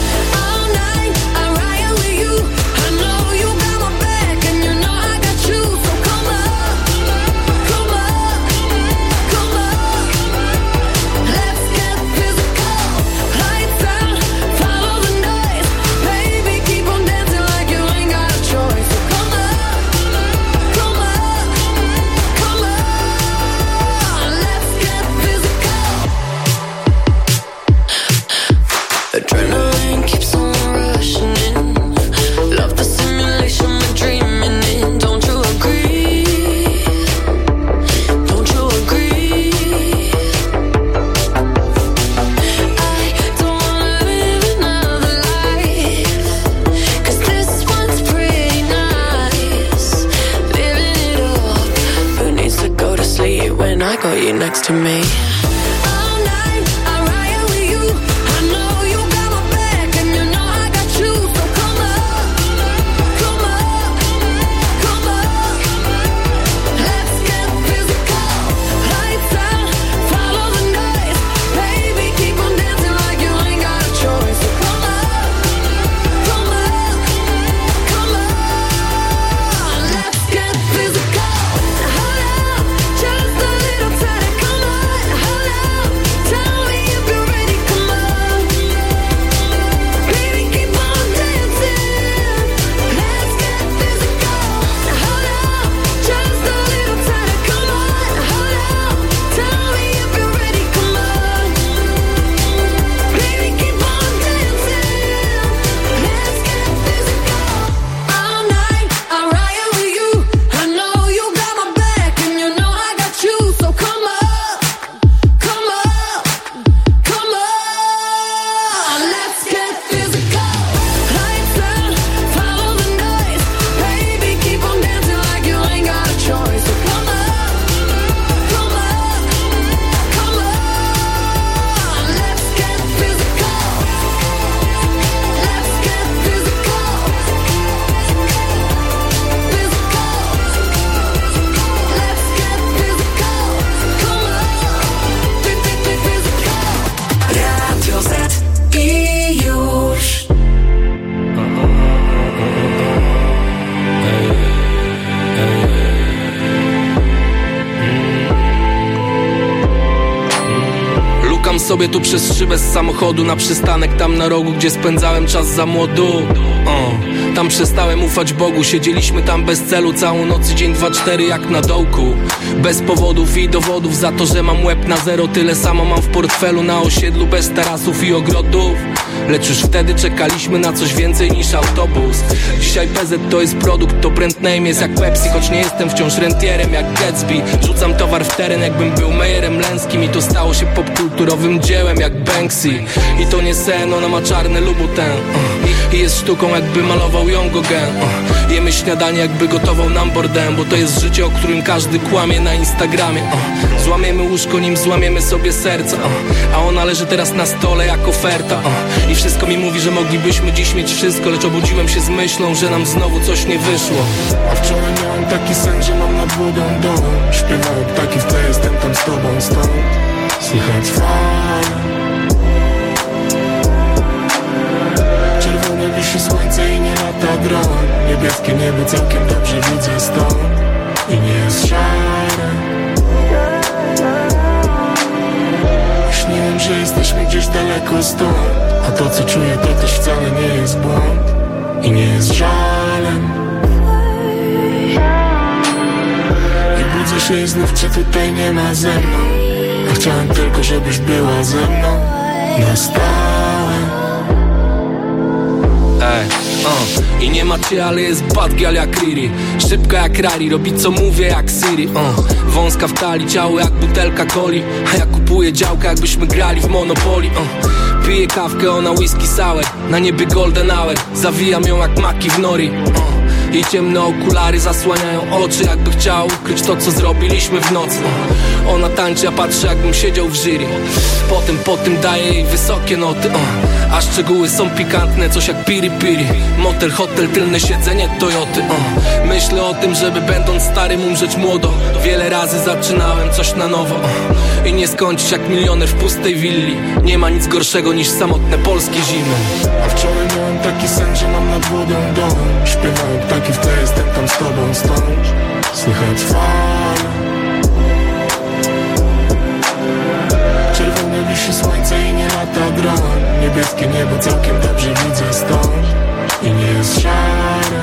Speaker 1: Adrenaline keeps on rushing in. Love the simulation we're dreaming in. Don't you agree? Don't you agree? I don't wanna live another life, 'cause this one's pretty nice. Living it up. Who needs to go to sleep when I got you next to me?
Speaker 2: Sobie tu przez szybę z samochodu na przystanek tam na rogu, gdzie spędzałem czas za młodu. Tam przestałem ufać Bogu. Siedzieliśmy tam bez celu całą noc i dzień 2-4 jak na dołku. Bez powodów i dowodów za to, że mam łeb na zero. Tyle samo mam w portfelu na osiedlu bez tarasów i ogrodów. Lecz już wtedy czekaliśmy na coś więcej niż autobus. Dzisiaj PZ to jest produkt, to brand name jest jak Pepsi. Choć nie jestem wciąż rentierem jak Gatsby. Rzucam towar w teren jakbym był Mejerem Lęskim. I to stało się popkulturowym dziełem jak Banksy. I to nie sen, ona ma czarny Louboutin. I jest sztuką jakby malował ją Gauguin. Jemy śniadanie jakby gotował nam Bourdain. Bo to jest życie, o którym każdy kłamie na Instagramie. Złamiemy łóżko, nim złamiemy sobie serca. A ona leży teraz na stole jak oferta. I wszystko mi mówi, że moglibyśmy dziś mieć wszystko. Lecz obudziłem się z myślą, że nam znowu coś nie wyszło.
Speaker 14: A wczoraj miałem taki sen, że mam nad wodą dom. Śpiewały ptaki w tle, jestem tam z tobą, stąd słychać fale. Czerwone wisi słońce i nie lata dron. Niebieskie niebo całkiem dobrze widzę stąd. I nie jest szare. Śniłem, że jesteśmy gdzieś daleko stąd. A to co czuję to też wcale nie jest błąd. I nie jest żalem. I budzę się i znów cię tutaj nie ma ze mną. A chciałem tylko, żebyś była ze mną na stałe.
Speaker 2: I nie ma cię, ale jest bad girl jak Riri. Szybka jak Rari, robi co mówię jak Siri. Wąska w talii, ciało jak butelka coli. A ja kupuję działkę jakbyśmy grali w Monopoly. Piję kawkę, ona whisky sour. Na niebie golden hour, zawijam ją jak maki w nori. Jej ciemne okulary zasłaniają oczy, jakby chciała ukryć to, co zrobiliśmy w nocy. Ona tańczy, a patrzę, jakbym siedział w jury. Potem daję jej wysokie noty. A szczegóły są pikantne, coś jak piri piri. Motel, hotel, tylne siedzenie Toyoty. Myślę o tym, żeby będąc starym umrzeć młodo. Wiele razy zaczynałem coś na nowo i nie skończyć jak milioner w pustej willi. Nie ma nic gorszego niż samotne polskie zimy.
Speaker 14: A wczoraj miałem taki sen, że mam nad wodą dom. Śpiewają ptaki w tle, jestem tam z tobą, stąd słychać fale. Czerwone wisi słońce i nie lata dron. Niebieskie niebo całkiem dobrze widzę stąd i nie jest szare.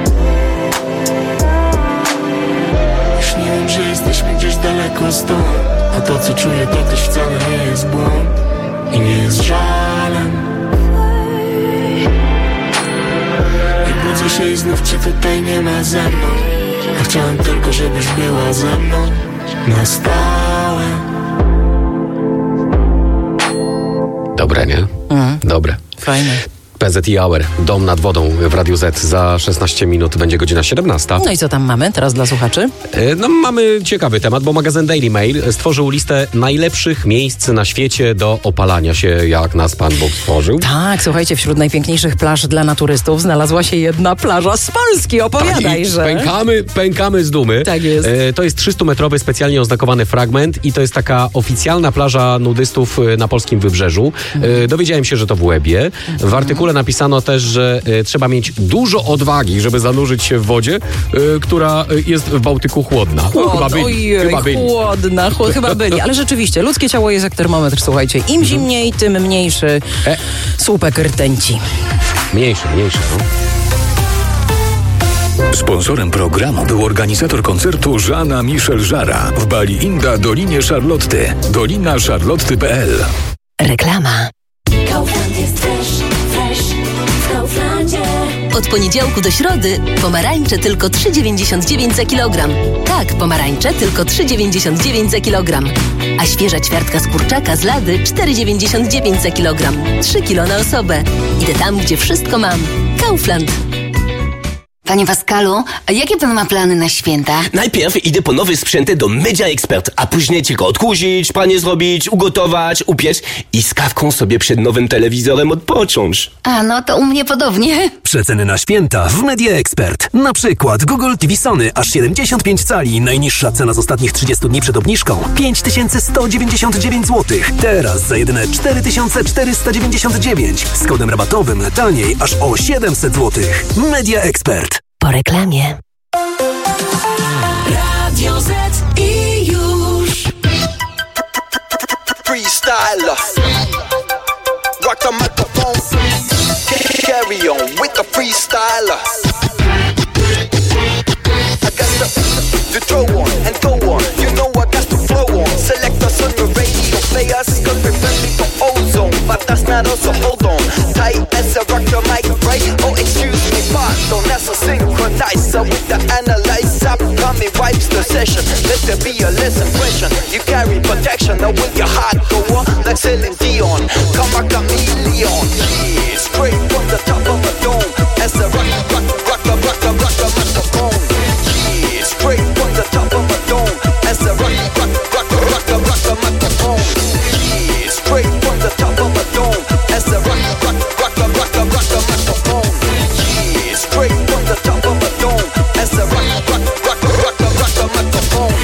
Speaker 14: Śniłem, że jesteśmy gdzieś daleko stąd, a to co czuję to też wcale nie jest błąd i nie jest żalem. I budzę się i znów cię tutaj nie ma ze mną. Ja chciałem tylko, żebyś była ze mną na stałe.
Speaker 3: Dobre, nie? Dobre.
Speaker 15: Fajne.
Speaker 3: PZI Hour, dom nad wodą w Radiu Z. Za 16 minut będzie godzina 17.
Speaker 15: No i co tam mamy teraz dla słuchaczy?
Speaker 3: No mamy ciekawy temat, bo magazyn Daily Mail stworzył listę najlepszych miejsc na świecie do opalania się, jak nas Pan Bóg stworzył.
Speaker 15: Tak, słuchajcie, wśród najpiękniejszych plaż dla naturystów znalazła się jedna plaża z Polski. Opowiadaj, że...
Speaker 3: Pękamy z dumy.
Speaker 15: Tak jest.
Speaker 3: To jest 300-metrowy specjalnie oznakowany fragment i to jest taka oficjalna plaża nudystów na polskim wybrzeżu. Dowiedziałem się, że to w Łebie. W artykule napisano też, że trzeba mieć dużo odwagi, żeby zanurzyć się w wodzie, która jest w Bałtyku chłodna. Chyba byli.
Speaker 15: Chłodna, chyba byli. Ale rzeczywiście, ludzkie ciało jest jak termometr, słuchajcie. Im zimniej, tym mniejszy słupek rtęci.
Speaker 3: Mniejszy, no.
Speaker 26: Sponsorem programu był organizator koncertu Żana Michel Żara w Bali Inda Dolinie Charlotty. dolinacharlotty.pl.
Speaker 17: Reklama. Kaufland jest fresh w Kauflandzie. Od poniedziałku do środy pomarańcze tylko 3,99 za kilogram. Tak, pomarańcze tylko 3,99 za kilogram. A świeża ćwiartka z kurczaka z lady 4,99 za kilogram. 3 kilo na osobę. Idę tam, gdzie wszystko mam. Kaufland.
Speaker 16: Panie Pascalu, a jakie pan ma plany na święta?
Speaker 18: Najpierw idę po nowe sprzęty do Media Expert, a później tylko odkurzyć, pranie zrobić, ugotować, upiec i z kawką sobie przed nowym telewizorem odpocząć.
Speaker 16: A no to u mnie podobnie.
Speaker 20: Przeceny na święta w Media Expert. Na przykład Google TV Sony aż 75 cali. Najniższa cena z ostatnich 30 dni przed obniżką 5199 zł. Teraz za jedyne 4499. Z kodem rabatowym taniej aż o 700 zł. Media Expert.
Speaker 17: Po reklamie. Radio Z i już.
Speaker 19: Freestyler. Rock the microphone. Carry on with the freestyler. I got the throw on and go on. You know I got to flow on. Select us on the radio players. Cause we're friendly for ozone. But that's not us, so hold on. Tight as a rock the mic, right? Oh, excuse me, pardon. That's a synchronizer with the analyzer. Coming wipes the session. Let there be a less impression. You carry protection. Now with your heart go on. Like Celine Dion. Come a chameleon. Yeah, straight from the top of a dome. As a rock the microphone. Yeah, straight from the top of a dome. As a rock the microphone. Yeah, straight from the top of a dome. As a rock the microphone. Yeah, straight from the top of a dome. As a rock the microphone.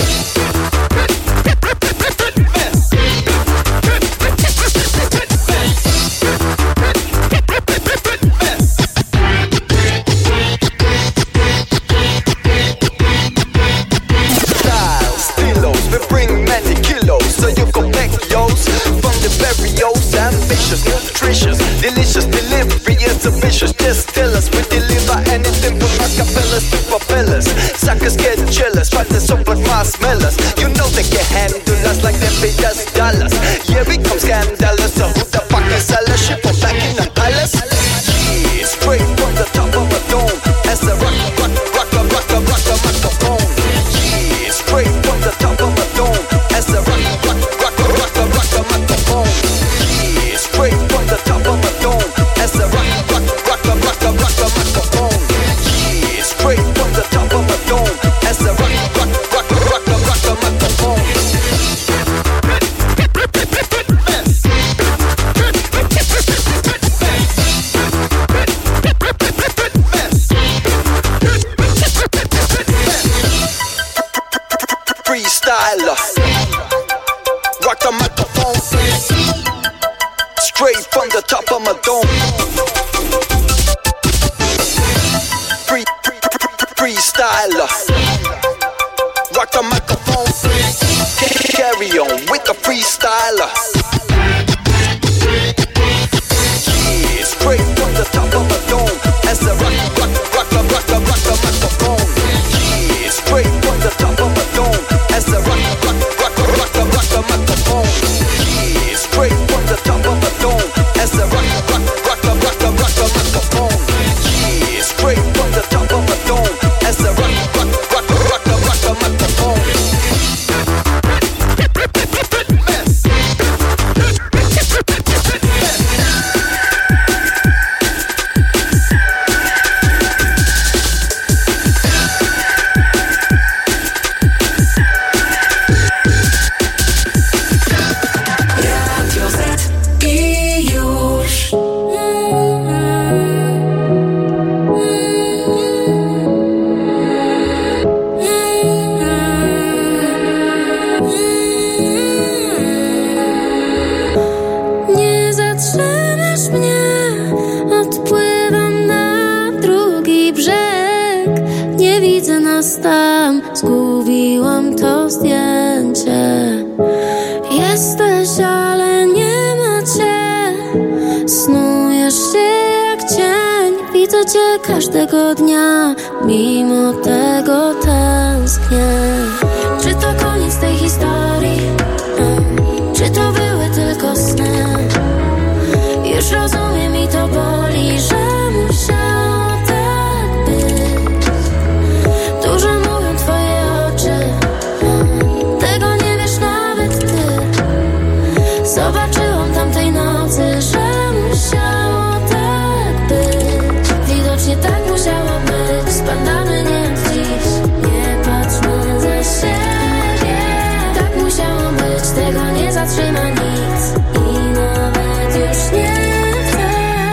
Speaker 19: Nutritious, delicious delivery is ambitious. Just tell us we deliver anything from acapellas to propellers. Suckers get jealous, but they're so like marshmallows. You know they can handle us like them pay us dollars. Yeah, we come scandalous. So who the fuck is Alice? She from back in the palace. Yeah, straight from the top of a dome. As a rock the microphone. Yeah, straight from the top of a dome. As a rock the microphone. Yeah, straight from the top of a dome. As a rock the microphone. Yeah, straight from the top of a dome. As a rock the microphone. Straight from the top of my dome. Freestyler. Rock the microphone. Carry on with the freestyler. Yeah, straight from the top of my dome. As I rock the microphone. Yeah, straight from the top of my dome. As I rock the microphone. Yeah, straight from the top of my dome. As I rock the microphone. Yeah, straight from the top of my dome. As I rock the microphone.
Speaker 1: Zgubiłam to zdjęcie. Jesteś, ale nie ma cię. Snujesz się jak cień. Widzę cię każdego dnia. Mimo tego tęsknię. Czy to koniec tej historii? Czy to były tylko sny? Już rozumiem i to boli, że musiało tak być. Dużo mówią twoje oczy. Tego nie wiesz nawet ty. Zobaczyłam tamtej nocy, że musiało tak być. Widocznie tak musiało być. Spadamy nie od dziś. Nie patrzmy za siebie. Tak musiało być. Tego nie zatrzyma nic. I nawet już nie chcę.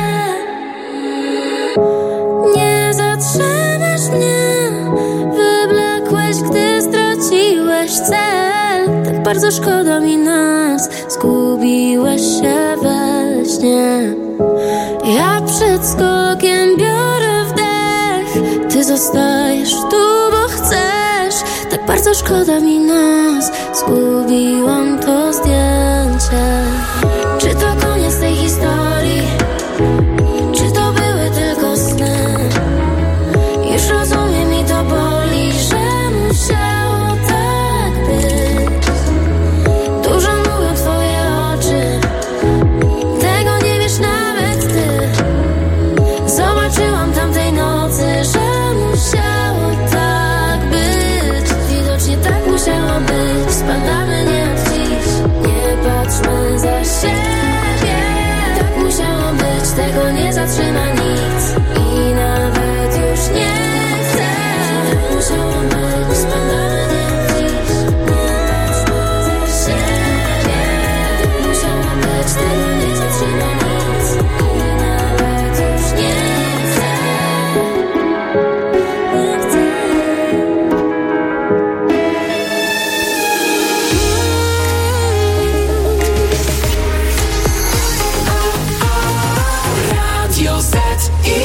Speaker 1: Nie zatrzymasz mnie. Wyblakłeś, gdy straciłeś cel. Tak bardzo szkoda mi nas. Zgubiłeś się we śnie. Ja przed skokiem biorę wdech. Ty zostajesz tu, bo chcesz. Tak bardzo szkoda mi nas. Zgubiłam to zdjęcie. Czy to koniec tej historii? Czy to były tylko sny? Już rozumiem i to boli, że musiało tak być. Dużo mówią twoje oczy. Tego nie wiesz nawet ty. Zobaczyłam tamtej nocy, że musiało tak być. Widocznie tak musiało być. Spadamy nie od dziś. Nie patrzmy za siebie. Tak musiało być. Tego nie zatrzyma nic. I nawet już nie chcę. Tak musiało być. Spadamy nie od dziś. Nie patrzmy za siebie. Tak musiało być. Tego nie zatrzyma nic. I nawet już nie chcę. Nie chcę.
Speaker 17: Radio Z i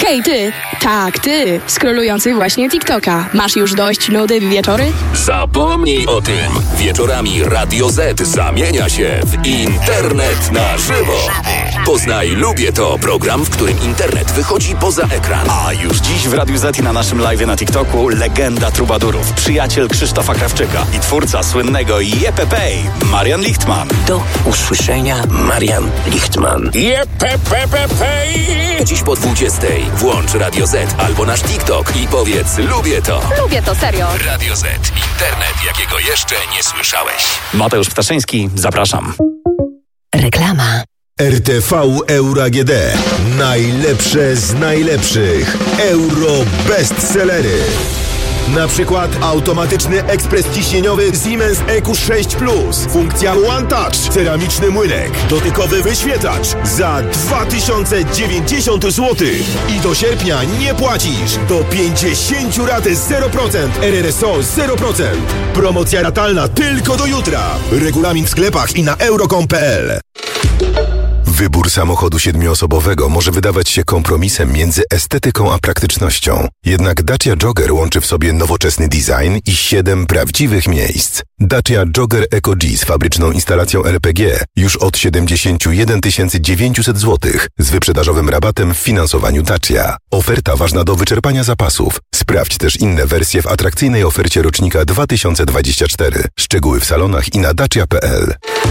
Speaker 4: Hej ty, tak ty, scrollujący właśnie TikToka. Masz już dość nudy w wieczory?
Speaker 10: Zapomnij o tym. Wieczorami Radio Z zamienia się w internet na żywo. Poznaj Lubię to, program, w którym internet wychodzi poza ekran.
Speaker 13: A już dziś w Radiu Z i na naszym live'ie na TikToku legenda trubadurów, przyjaciel Krzysztofa Krawczyka i twórca słynnego Jepepej, Marian Lichtman.
Speaker 18: Do usłyszenia, Marian Lichtman.
Speaker 10: Jepepepepej! Dziś po 20:00 włącz Radio Z albo nasz TikTok i powiedz Lubię to.
Speaker 4: Lubię to, serio.
Speaker 10: Radio Z. Internet, jakiego jeszcze nie słyszałeś.
Speaker 13: Mateusz Ptaszyński, zapraszam.
Speaker 17: Reklama.
Speaker 22: RTV Euro AGD. Najlepsze z najlepszych. Euro bestsellery. Na przykład automatyczny ekspres ciśnieniowy Siemens EQ6 Plus. Funkcja One Touch. Ceramiczny młynek. Dotykowy wyświetlacz. Za 2090 zł. I do sierpnia nie płacisz. Do 50 raty 0%. RRSO 0%. Promocja ratalna tylko do jutra. Regulamin w sklepach i na euro.com.pl. Wybór samochodu 7-osobowego może wydawać się kompromisem między estetyką a praktycznością. Jednak Dacia Jogger łączy w sobie nowoczesny design i 7 prawdziwych miejsc. Dacia Jogger Eco-G z fabryczną instalacją LPG już od 71 900 zł z wyprzedażowym rabatem w finansowaniu Dacia. Oferta ważna do wyczerpania zapasów. Sprawdź też inne wersje w atrakcyjnej ofercie rocznika 2024. Szczegóły w salonach i na dacia.pl.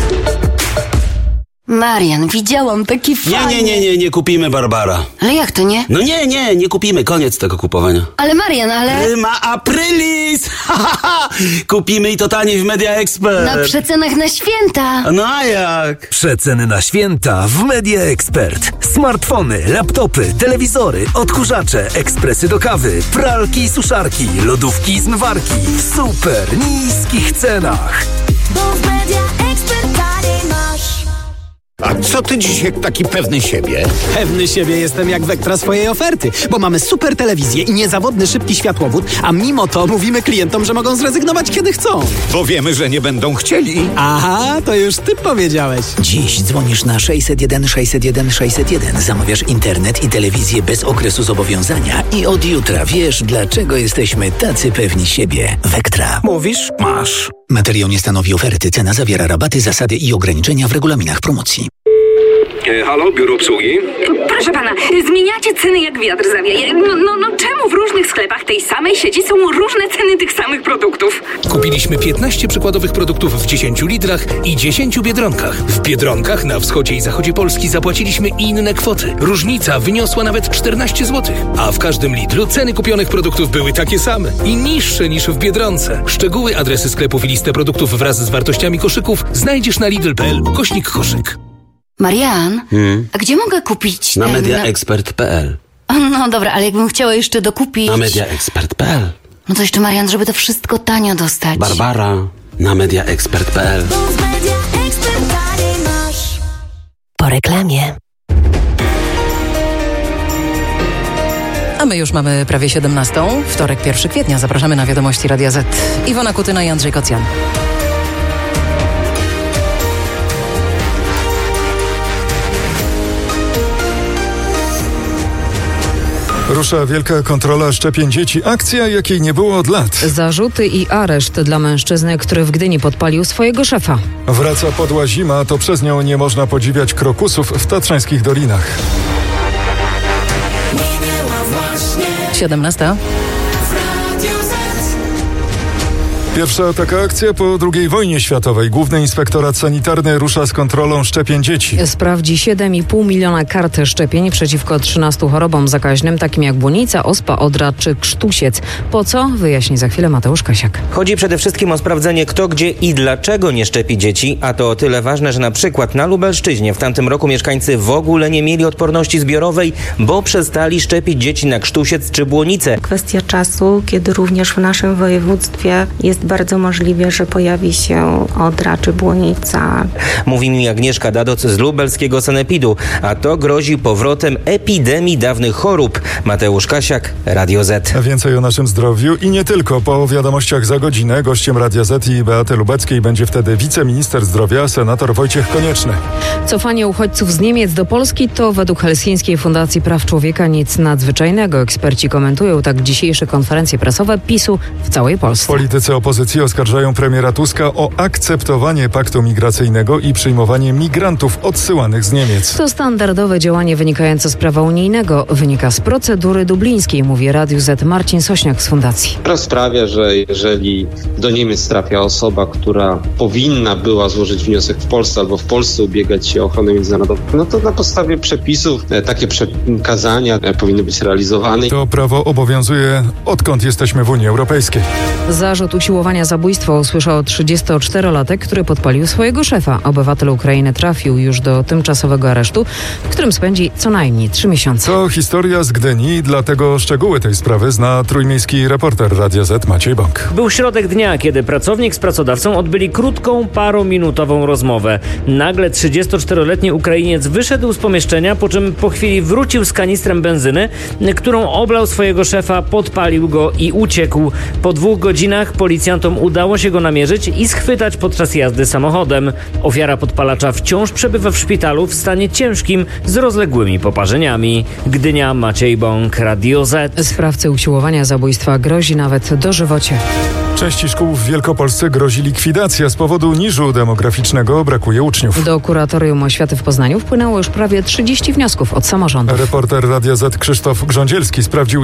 Speaker 16: Marian, widziałam taki fajny...
Speaker 21: Nie kupimy, Barbara.
Speaker 16: Ale jak to nie?
Speaker 21: No nie kupimy, koniec tego kupowania.
Speaker 16: Ale Marian, ale...
Speaker 21: Ma aprilis! Kupimy i to taniej w Media Expert.
Speaker 16: Na przecenach na święta.
Speaker 21: No a jak?
Speaker 20: Przeceny na święta w Media Expert. Smartfony, laptopy, telewizory, odkurzacze, ekspresy do kawy, pralki i suszarki, lodówki i zmywarki w super niskich cenach.
Speaker 1: Bo w Media Expert taniej masz.
Speaker 23: A co ty dzisiaj taki pewny siebie?
Speaker 24: Pewny siebie jestem jak Vectra swojej oferty, bo mamy super telewizję i niezawodny szybki światłowód, a mimo to mówimy klientom, że mogą zrezygnować kiedy chcą.
Speaker 23: Bo wiemy, że nie będą chcieli.
Speaker 24: Aha, to już ty powiedziałeś.
Speaker 25: Dziś dzwonisz na 601 601 601, zamawiasz internet i telewizję bez okresu zobowiązania i od jutra wiesz, dlaczego jesteśmy tacy pewni siebie. Vectra.
Speaker 24: Mówisz? Masz.
Speaker 25: Materiał nie stanowi oferty, cena zawiera rabaty, zasady i ograniczenia w regulaminach promocji.
Speaker 27: Halo, biuro obsługi?
Speaker 28: Proszę pana, zmieniacie ceny jak wiatr zawieje. Czemu w różnych sklepach tej samej sieci są różne ceny tych samych produktów?
Speaker 2: Kupiliśmy 15 przykładowych produktów w 10 litrach i 10 Biedronkach. W Biedronkach na wschodzie i zachodzie Polski zapłaciliśmy inne kwoty. Różnica wyniosła nawet 14 zł. A w każdym litru ceny kupionych produktów były takie same i niższe niż w Biedronce. Szczegóły, adresy sklepów i listę produktów wraz z wartościami koszyków znajdziesz na lidl.pl/koszyk.
Speaker 16: Marian, a gdzie mogę kupić
Speaker 21: Na mediaexpert.pl.
Speaker 16: No dobra, ale jakbym chciała jeszcze dokupić...
Speaker 21: Na mediaexpert.pl.
Speaker 16: No to jeszcze, Marian, żeby to wszystko tanio dostać.
Speaker 21: Barbara, na mediaexpert.pl.
Speaker 17: Po reklamie.
Speaker 15: A my już mamy prawie 17. Wtorek, 1 kwietnia. Zapraszamy na Wiadomości Radia Z. Iwona Kutyna i Andrzej Kocjan.
Speaker 9: Rusza wielka kontrola szczepień dzieci. Akcja, jakiej nie było od lat.
Speaker 5: Zarzuty i areszt dla mężczyzny, który w Gdyni podpalił swojego szefa.
Speaker 9: Wraca podła zima, to przez nią nie można podziwiać krokusów w tatrzańskich dolinach.
Speaker 15: 17.
Speaker 9: Pierwsza taka akcja po II wojnie światowej. Główny Inspektorat Sanitarny rusza z kontrolą szczepień dzieci.
Speaker 5: Sprawdzi 7,5 miliona kart szczepień przeciwko 13 chorobom zakaźnym, takim jak błonica, ospa, odra czy krztusiec. Po co? Wyjaśni za chwilę Mateusz Kasiak.
Speaker 29: Chodzi przede wszystkim o sprawdzenie, kto, gdzie i dlaczego nie szczepi dzieci, a to o tyle ważne, że na przykład na Lubelszczyźnie w tamtym roku mieszkańcy w ogóle nie mieli odporności zbiorowej, bo przestali szczepić dzieci na krztusiec czy błonicę.
Speaker 30: Kwestia czasu, kiedy również w naszym województwie jest
Speaker 3: jest bardzo możliwe, że pojawi się Odra czy Błonica.
Speaker 29: Mówi mi Agnieszka Dadoc z lubelskiego sanepidu, a to grozi powrotem epidemii dawnych chorób. Mateusz Kasiak, Radio Z.
Speaker 9: A więcej o naszym zdrowiu i nie tylko. Po wiadomościach za godzinę gościem Radia Z i Beaty Lubeckiej będzie wtedy wiceminister zdrowia, senator Wojciech Konieczny.
Speaker 5: Cofanie uchodźców z Niemiec do Polski to według Helsińskiej Fundacji Praw Człowieka nic nadzwyczajnego. Eksperci komentują tak dzisiejsze konferencje prasowe PiS-u w całej Polsce.
Speaker 9: Politycy opozycji oskarżają premiera Tuska o akceptowanie paktu migracyjnego i przyjmowanie migrantów odsyłanych z Niemiec.
Speaker 5: To standardowe działanie wynikające z prawa unijnego. Wynika z procedury dublińskiej, mówi Radiu Z Marcin Sośniak z Fundacji.
Speaker 6: To sprawia, że jeżeli do Niemiec trafia osoba, która powinna była złożyć wniosek w Polsce albo w Polsce ubiegać się o ochronę międzynarodową, no to na podstawie przepisów takie przekazania powinny być realizowane.
Speaker 9: To prawo obowiązuje odkąd jesteśmy w Unii Europejskiej.
Speaker 5: Zarzut usiłowania zabójstwa usłyszał 34-latek, który podpalił swojego szefa. Obywatel Ukrainy trafił już do tymczasowego aresztu, w którym spędzi co najmniej 3 miesiące.
Speaker 9: To historia z Gdyni, dlatego szczegóły tej sprawy zna trójmiejski reporter Radia Z Maciej Bąk.
Speaker 7: Był środek dnia, kiedy pracownik z pracodawcą odbyli krótką, parominutową rozmowę. Nagle 34-letni Ukrainiec wyszedł z pomieszczenia, po czym po chwili wrócił z kanistrem benzyny, którą oblał swojego szefa, podpalił go i uciekł. Po 2 godzinach policjantom udało się go namierzyć i schwytać podczas jazdy samochodem. Ofiara podpalacza wciąż przebywa w szpitalu w stanie ciężkim z rozległymi poparzeniami. Gdynia, Maciej Bąk, Radio Z.
Speaker 5: Sprawcy usiłowania zabójstwa grozi nawet dożywocie.
Speaker 9: Części szkół w Wielkopolsce grozi likwidacja. Z powodu niżu demograficznego brakuje uczniów.
Speaker 5: Do Kuratorium Oświaty w Poznaniu wpłynęło już prawie 30 wniosków od samorządów.
Speaker 9: Reporter Radia Z Krzysztof Grządzielski sprawdził,